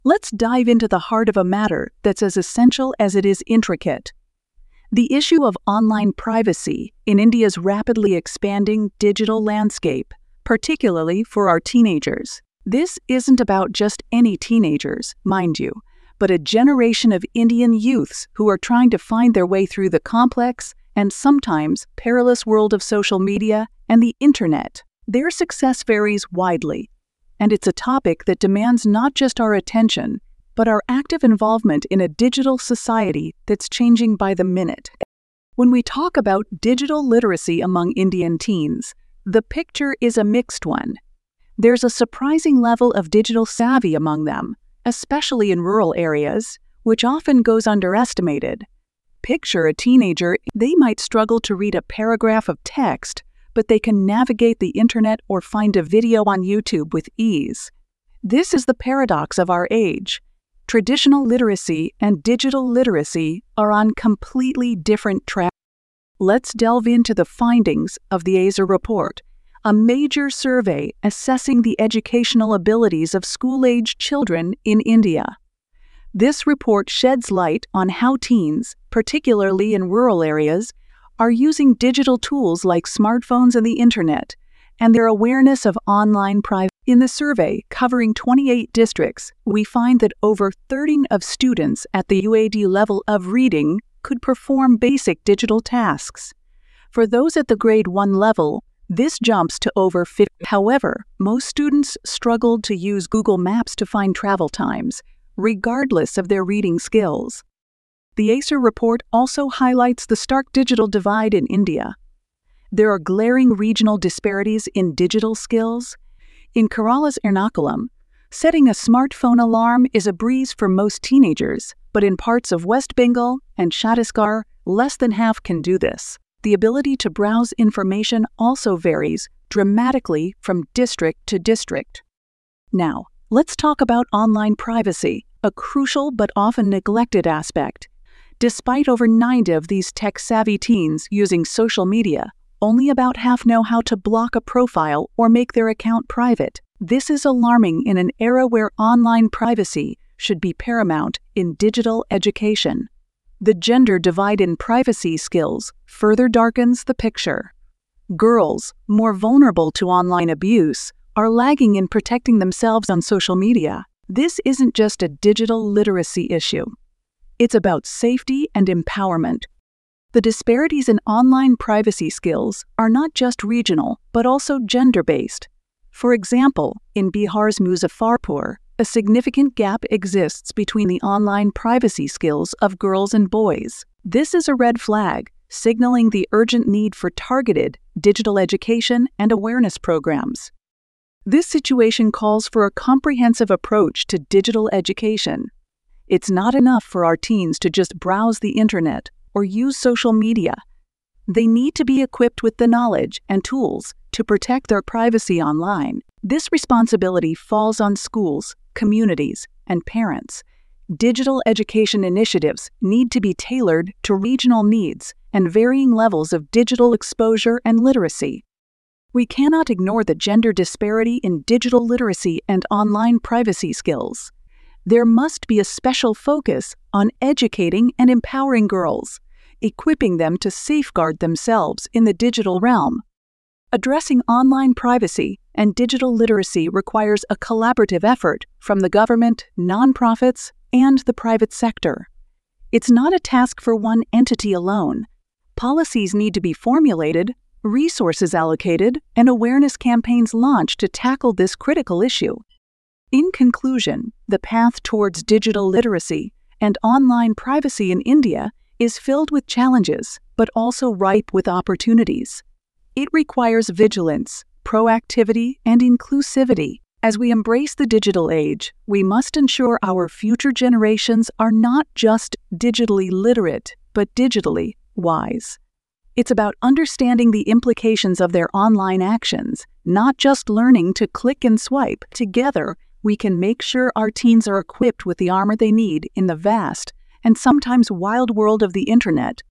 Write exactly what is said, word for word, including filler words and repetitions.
Let's dive into the heart of a matter that's as essential as it is intricate. The issue of online privacy in India's rapidly expanding digital landscape, particularly for our teenagers. This isn't about just any teenagers, mind you, but a generation of Indian youths who are trying to find their way through the complex and sometimes perilous world of social media and the internet. Their success varies widely, and it's a topic that demands not just our attention, but our active involvement in a digital society that's changing by the minute. When we talk about digital literacy among Indian teens, the picture is a mixed one. There's a surprising level of digital savvy among them, especially in rural areas, which often goes underestimated. Picture a teenager, they might struggle to read a paragraph of text, but they can navigate the internet or find a video on YouTube with ease. This is the paradox of our age. Traditional literacy and digital literacy are on completely different tracks. Let's delve into the findings of the AIESER report, a major survey assessing the educational abilities of school-age children in India. This report sheds light on how teens, particularly in rural areas, are using digital tools like smartphones and the internet, and their awareness of online privacy. In the survey, covering twenty-eight districts, we find that over thirty of students at the U A D level of reading could perform basic digital tasks. For those at the grade one level, this jumps to over fifty. However, most students struggled to use Google Maps to find travel times, regardless of their reading skills. The AIESER report also highlights the stark digital divide in India. There are glaring regional disparities in digital skills. In Kerala's Ernakulam, setting a smartphone alarm is a breeze for most teenagers, but in parts of West Bengal and Chhattisgarh, less than half can do this. The ability to browse information also varies dramatically from district to district. Now, let's talk about online privacy, a crucial but often neglected aspect. Despite over ninety of these tech-savvy teens using social media, only about half know how to block a profile or make their account private. This is alarming in an era where online privacy should be paramount in digital education. The gender divide in privacy skills further darkens the picture. Girls, more vulnerable to online abuse, are lagging in protecting themselves on social media. This isn't just a digital literacy issue. It's about safety and empowerment. The disparities in online privacy skills are not just regional, but also gender-based. For example, in Bihar's Muzaffarpur, a significant gap exists between the online privacy skills of girls and boys. This is a red flag, signaling the urgent need for targeted digital education and awareness programs. This situation calls for a comprehensive approach to digital education. It's not enough for our teens to just browse the internet or use social media. They need to be equipped with the knowledge and tools to protect their privacy online. This responsibility falls on schools, communities, and parents. Digital education initiatives need to be tailored to regional needs and varying levels of digital exposure and literacy. We cannot ignore the gender disparity in digital literacy and online privacy skills. There must be a special focus on educating and empowering girls, equipping them to safeguard themselves in the digital realm. Addressing online privacy and digital literacy requires a collaborative effort from the government, nonprofits, and the private sector. It's not a task for one entity alone. Policies need to be formulated, resources allocated, and awareness campaigns launched to tackle this critical issue. In conclusion, the path towards digital literacy and online privacy in India is filled with challenges, but also ripe with opportunities. It requires vigilance, proactivity, and inclusivity. As we embrace the digital age, we must ensure our future generations are not just digitally literate, but digitally wise. It's about understanding the implications of their online actions, not just learning to click and swipe. Together, we can make sure our teens are equipped with the armor they need in the vast and sometimes wild world of the internet.